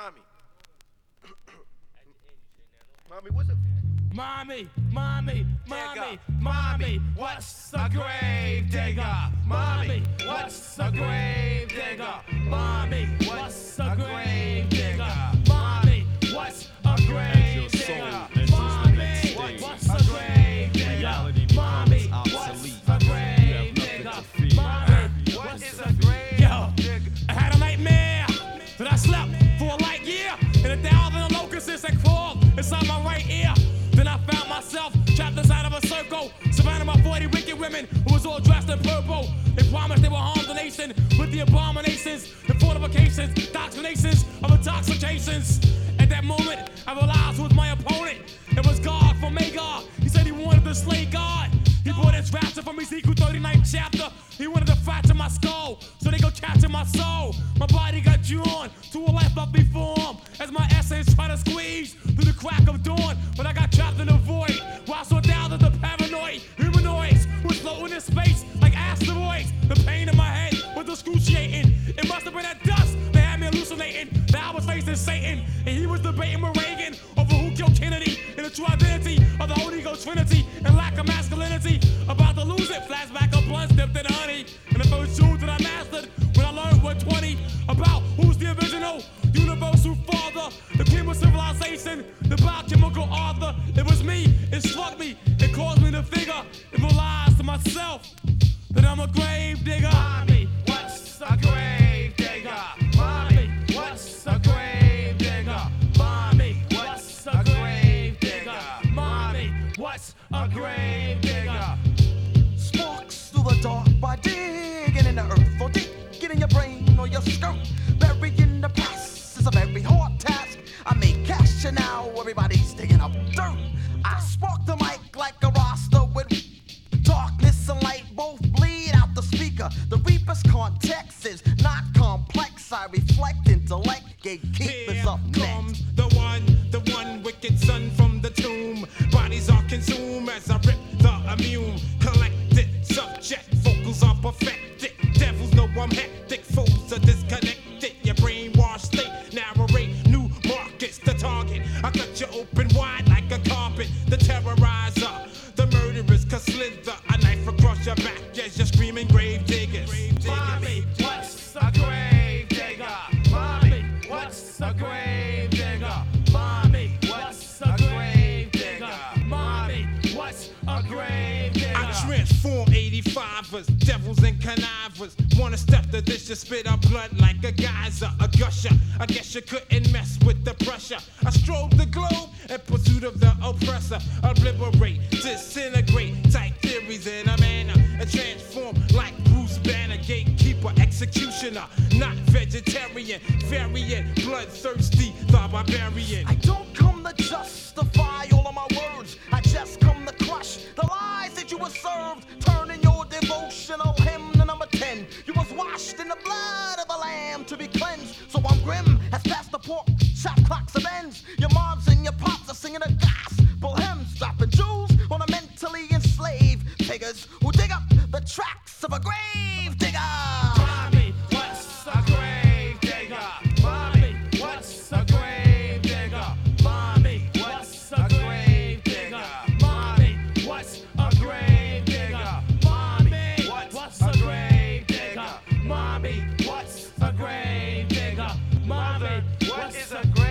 Mommy. Mommy, what's a... Mommy, what's a grave digger? Mommy, what's a grave digger? Mommy, what's a grave digger? Mommy, what's a grave digger? Mommy, what's a grave digger? Mommy, what's a grave digger? Mommy, what is a grave digger? I had a nightmare that I slept for a light year, and 1,000 locusts had crawled inside my right ear. Then I found myself trapped inside of a circle, surrounded by 40 wicked women who was all dressed in purple. They promised they would harm the nation with the abominations, the fortifications, doctrinations of intoxications. At that moment, I realized who was my opponent. It was God from Magog. He said he wanted to slay God. He brought his rapture from Ezekiel 39th chapter. He wanted to fracture my skull so they could capture my soul. My body got drawn to a life of form as my essence tried to squeeze through the crack of dawn. But I got trapped in the void while I saw down to the paranoid humanoids who was floating in space like asteroids. The pain in my head was excruciating. It must have been that dust that had me hallucinating that I was facing Satan, and he was debating with Reagan over who killed Kennedy and the true identity of the Holy Ghost Trinity and lack of masculinity. About to lose it, flashback of blunts dipped in honey, and the first truth that I mastered when I learned what 20 about who's the original universal father, the queen of civilization, the biochemical author. It was me, it struck me, it caused me to figure and realize to myself that I'm a grave digger. Mommy, what's a grave digger? Mommy, what's a grave digger? Mommy, what's a grave digger? Mommy, what's a grave digger? Sparks through the dark by digging in the earth, or digging in your brain or your skirt. Burying the past is a very hard task. I make cash and now everybody's digging up dirt. I spark the mic like a roster with darkness and light both bleed out the speaker. The reaper's context is not complex. I reflect intellect, gatekeepers Here up next. comes the one wicked son from the tomb. Bodies are consumed as I rip the immune. Collected, subject, vocals are perfected. Devils know I'm hectic, foes are disconnected. Your brainwashed state, narrate new markets. The target, I cut you open wide like a carpet. The terrorizer, the murderers can slither a knife across your back as you're screaming grave diggers. Mommy, what's a grave digger? Mommy, what's a grave digger? Mommy, what's a grave digger? Mommy, what's a grave digger? I transform 85ers, devils and connivers. Wanna step to this, you spit out blood like a geyser, a gusher. I guess you couldn't mess with the pressure. I strobe the globe in pursuit of the oppressor. Obliterate, disintegrate, type theories in a manner, and transform like Bruce Banner, gatekeeper, executioner, not vegetarian, variant, bloodthirsty, the barbarian. I don't come to justify all of my words. I just come to crush the lies that you were served. Turning your devotional hymn to number 10. You was washed in the blood of the lamb to be cleansed. So I'm grim as past the pork shot clocks of ends. Your moms and your pops are singing a gospel hymns, dropping jewels on a mentally enslaved piggers who dig up the tracks of a grave digger. Mommy, what's a grave digger? Mommy, what's a grave digger? Mommy, what's a grave digger? Mommy, what's a grave digger? Mommy, what's a grave digger? Mommy, what's a grave digger? Mommy, What is a grave